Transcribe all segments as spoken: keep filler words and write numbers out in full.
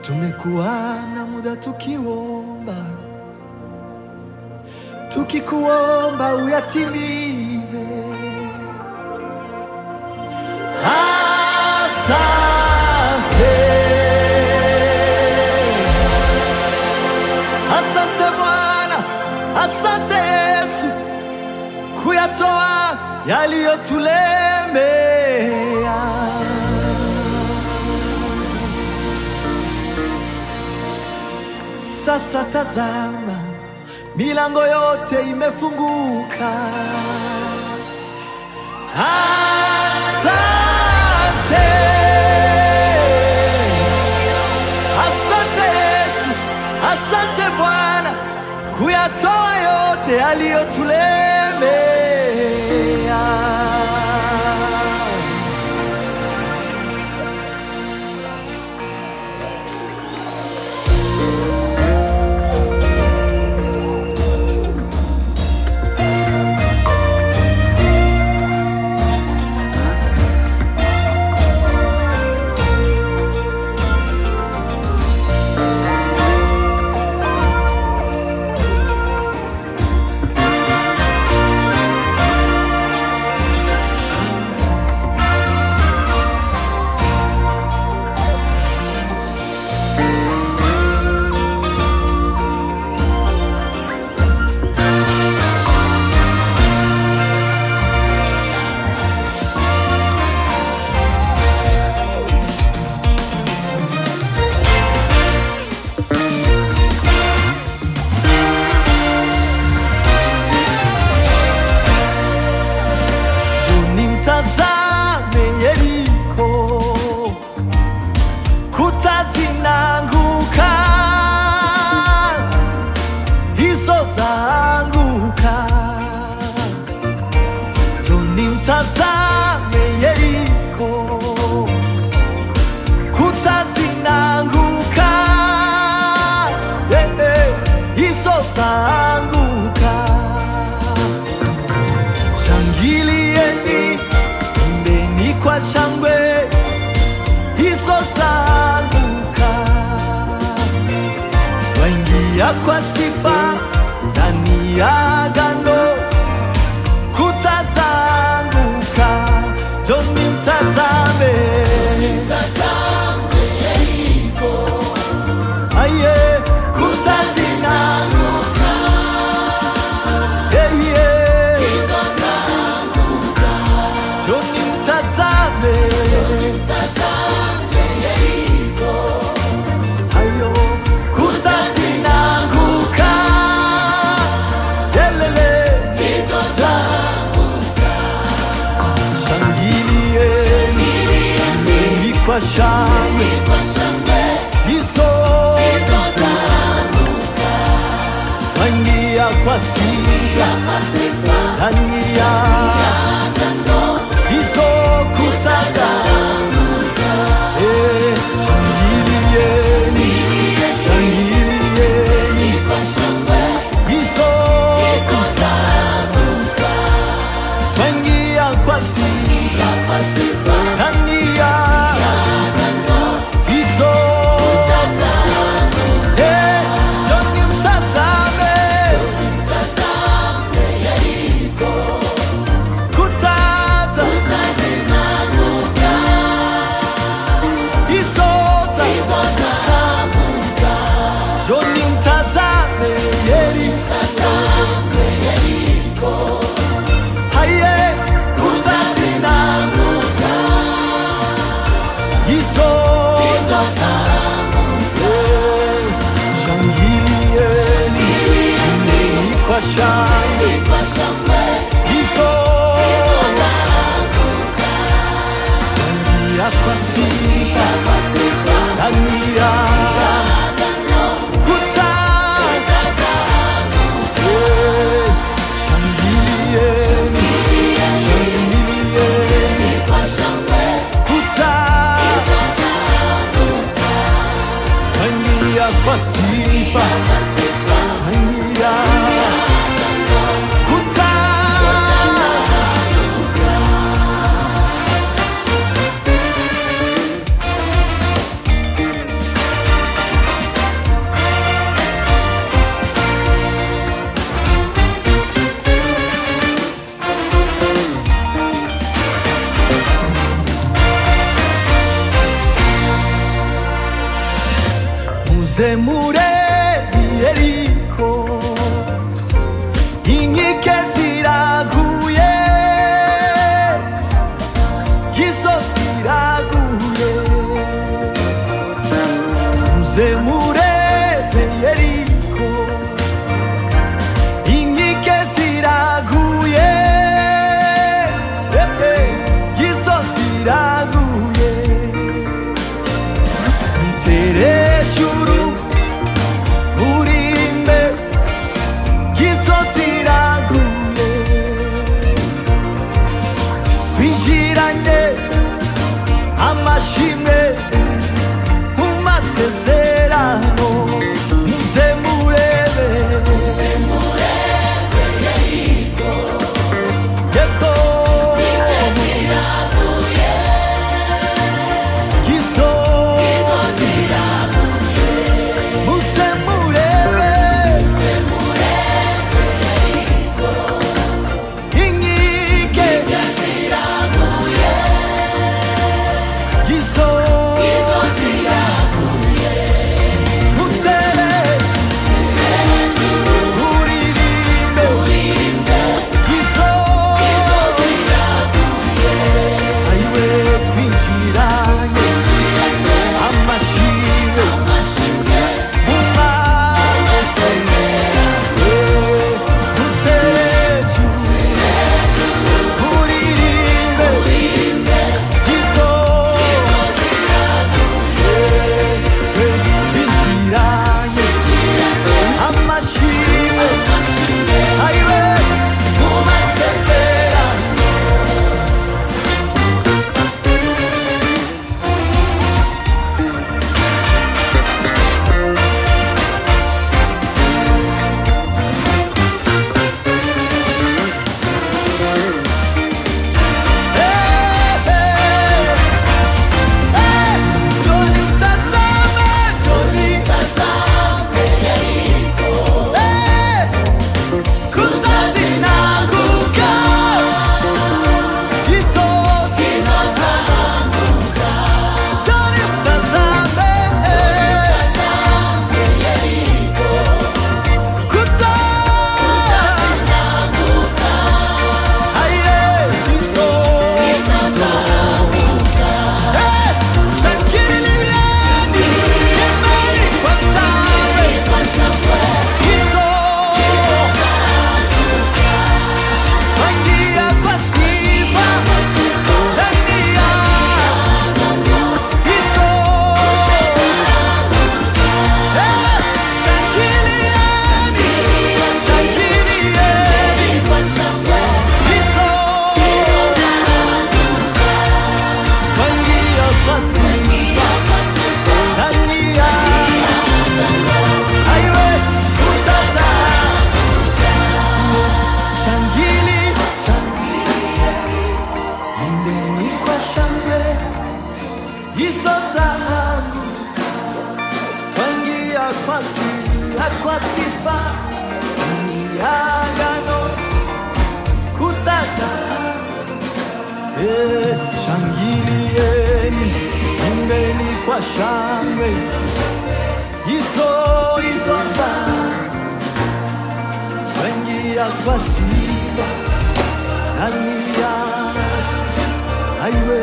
Tumekuwa na muda tukiomba, tukikuomba uyatimize. Asante, asante Bwana, asante Yesu, kuyatoa yaliyotulemea. Sasa tazama, milango yote imefunguka. Asante, asante Yesu, asante Bwana, kuyatoa yote yaliyotulemea. Tazame Yeriko, kuta zinaanguka, hizo zaanguka. Njoni mtazame Yeriko, kuta zinaanguka, yeah, yeah, hizo zaanguka. Shangilieni kwa shangwe, hizo zaanguka. Twaingia kwa sifa ndani ya agano, kuta zaanguka. Njoni mtazame, mtazame Yeriko, aye, kuta zinaanguka, yeah, yeah, hizo zaanguka. Njoni mtazame, mtazame Yeriko, ayo, kuta zinaanguka, yelele, hizo zaanguka. Shangilieni, shangilieni kwa shangwe, hizo zaanguka. Twaingia kwa sifa ndani ya agano, hizo kuta zaanguka. Eh, shangilieni, shangilieni kwa shangwe, hizo zaanguka. Twaingia kwa sifa ndani ya agano, hizo kuta zaanguka. Eh, njoni mtazame, mtazame Yeriko, kuta zinaanguka, hizo zaanguka. Njoni mtazame Yeriko, haye, kuta zinaanguka, hizo zaanguka. Shangilieni kwa shangwe, hizo zaanguka. Twaingia kwa sifa ndani ya agano, kuta zaanguka. Shangilieni, shangilieni kwa shangwe, kuta zaanguka. Twaingia kwa sifa ndani ya kuta zaanguka. uzemure Yeriko, inkike ziraguye, gisozi iraguye, uzemure Yeriko, inkike ziraguye, gisozi iraguye, tere juru urimbe, gisozi iraguye, twinjiranye amashimwe mu masezerano, muze murebe, Yeriko, Yeriko, gisozi iraguye, gisozi iraguye, muze murebe, Yeriko, inkike ziraguye, gisozi iraguye, mutere uririmbe, uririmbe, gisozi iraguye, ayiwe twinjiranye amashimwe, amashimwe mu masezerano, mutere uririmbe, uririmbe, gisozi iraguye, twinjiranye amashimwe, ayiwe mu masezerano. Joni mtazame, Joni mtazame Yeriko, kuta zinaanguka, gisozi zinaanguka. Joni mtazame, Yeriko, kuta zinaanguka, aye, gisozi zinaanguka. Shangilieni, imbeni kwa shangwe, gisozi zinaanguka. Wangia kwa sifa, ndani yako, gisozi zinaanguka. Shangilieni, shangilieni kwa shangwe, gisozi zinaanguka. Wangia kwa sifa, ndani yako, aiwe utazanguka. Shangili, shangilieni, imbeni kwa shangwe, hizo zangu twangia kwa sifa, kwa sifa ni agano kutazama. Eh, shangilieni, imbeni kwa shangwe, hizo hizo zangu twangia kwa sifa, ndani yako, aiwe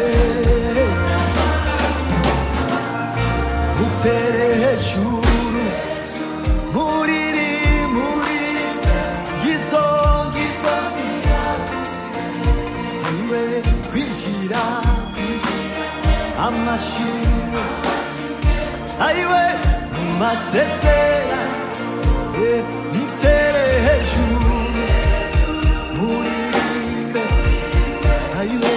mutere juru, muriri muriri, giso gisozi, aiwe kwinjira kwinjira amashimwe, aiwe masezerano, eh, mutere juru, muririmbe, aiwe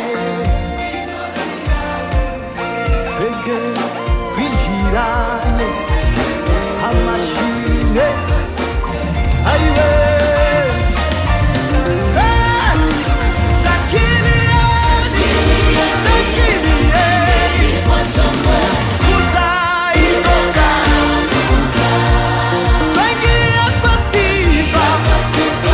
ege twinjiranye amashimwe, aiwe shangilieni, shangilieni kwa shangwe, kuta hizo zangu, twangia kwa sifa,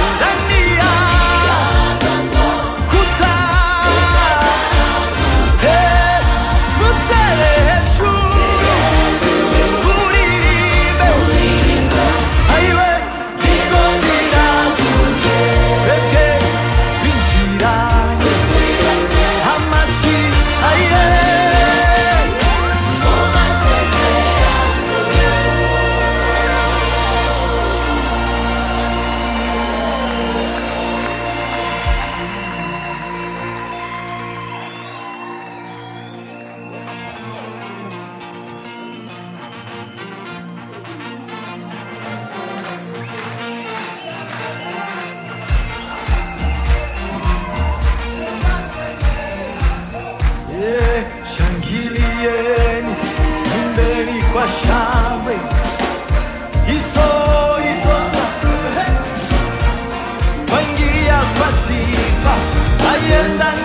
kwa shangwe hizo hizo za twaingia kwa sifa, aliye ndani